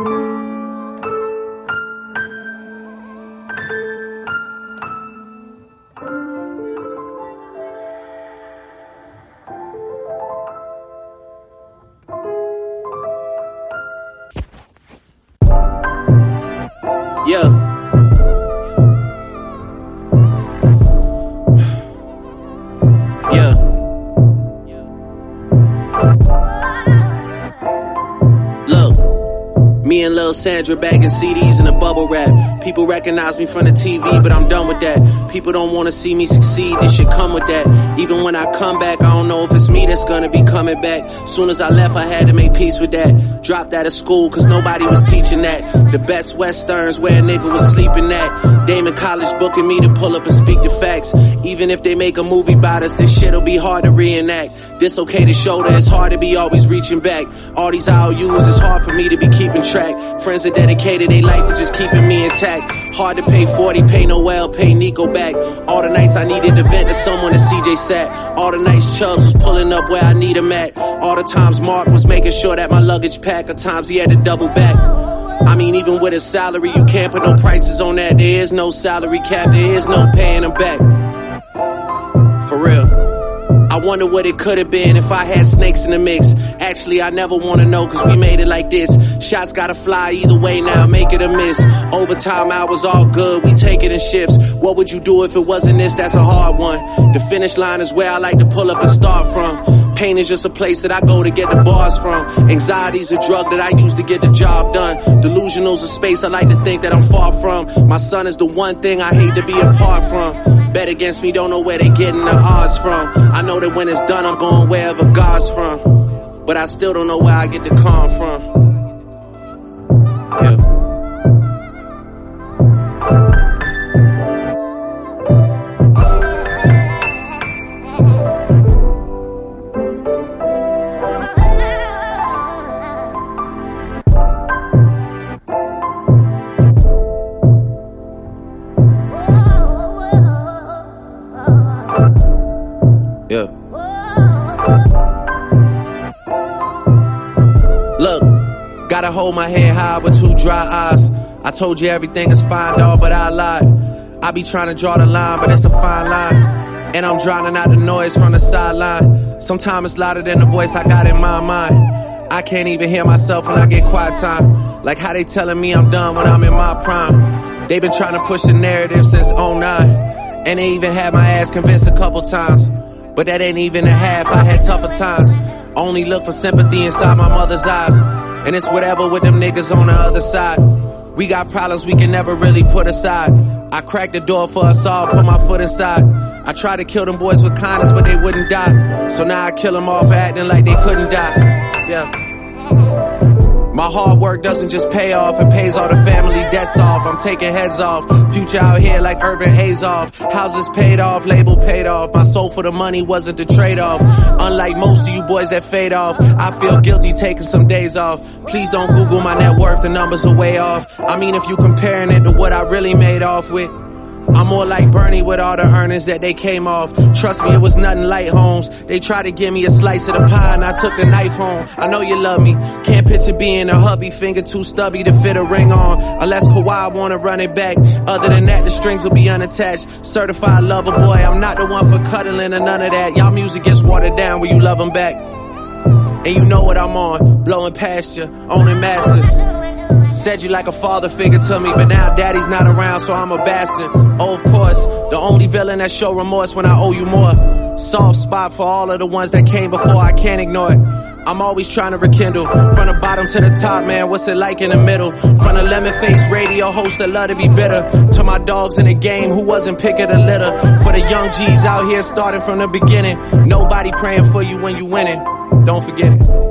Yeah. Yeah. Look, me and Lil Sandra bagging CDs in a bubble wrap. People recognize me from the TV, but I'm done with that. People don't wanna see me succeed, this shit come with that. Even when I come back, I don't know if it's me that's gonna be coming back. Soon as I left, I had to make peace with that. Dropped out of school, cause nobody was teaching that. The best westerns where a nigga was sleeping at. Damon College booking me to pull up and speak the facts. Even if they make a movie about us, this shit'll be hard to reenact. Dislocated shoulder, it's hard to be always reaching back. All these IOUs, it's hard for me to be keeping track. Friends are dedicated their life to just keeping me intact. Hard to pay 40, pay Noel, pay Nico back. All the nights I needed to vent to someone, and CJ sat. All the nights Chubbs was pulling up where I need him at. All the times Mark was making sure that my luggage packed. At times he had to double back. I mean, even with his salary, you can't put no prices on that. There is no salary cap, there is no paying him back. For real. I wonder what it could have been if I had snakes in the mix. Actually, I never wanna know, cause we made it like this. Shots gotta fly either way now, make it a miss. Overtime hours all good, we take it in shifts. What would you do if it wasn't this? That's a hard one. The finish line is where I like to pull up and start from. Pain is just a place that I go to get the bars from. Anxiety's a drug that I use to get the job done. Delusional's a space I like to think that I'm far from. My son is the one thing I hate to be apart from. Bet against me, don't know where they getting the odds from. I know that when it's done, I'm going wherever God's from. But I still don't know where I get the calm from. Yeah. Yeah. Look, gotta hold my head high with two dry eyes. I told you everything is fine, dawg, but I lied. I be trying to draw the line, but it's a fine line. And I'm drowning out the noise from the sideline. Sometimes it's louder than the voice I got in my mind. I can't even hear myself when I get quiet time. Like how they telling me I'm done when I'm in my prime. They been trying to push the narrative since 09. And they even had my ass convinced a couple times. But that ain't even a half, I had tougher times. Only look for sympathy inside my mother's eyes. And it's whatever with them niggas on the other side. We got problems we can never really put aside. I cracked the door for us all, put my foot inside. I tried to kill them boys with kindness, but they wouldn't die. So now I kill them all for acting like they couldn't die. Yeah. My hard work doesn't just pay off, it pays all the family debts off. I'm taking heads off, future out here like Irvin Azoff. Houses paid off, label paid off. My soul for the money wasn't the trade-off. Unlike most of you boys that fade off, I feel guilty taking some days off. Please don't Google my net worth, the numbers are way off. I mean, if you comparing it to what I really made off with, I'm more like Bernie with all the earnings that they came off. Trust me, it was nothing light, Holmes. They tried to give me a slice of the pie and I took the knife home. I know you love me. Can't picture being a hubby, finger too stubby to fit a ring on. Unless Kawhi wanna run it back. Other than that, the strings will be unattached. Certified lover boy, I'm not the one for cuddling or none of that. Y'all music gets watered down when you love them back. And you know what I'm on, blowing past you, owning masters. Said you like a father figure to me, but now daddy's not around, so I'm a bastard. Oh, of course, the only villain that show remorse when I owe you more. Soft spot for all of the ones that came before, I can't ignore it. I'm always trying to rekindle, from the bottom to the top, man, what's it like in the middle? From the lemon-faced radio host that love to be bitter, to my dogs in the game who wasn't picking the litter. For the young G's out here starting from the beginning, nobody praying for you when you winning. Don't forget it.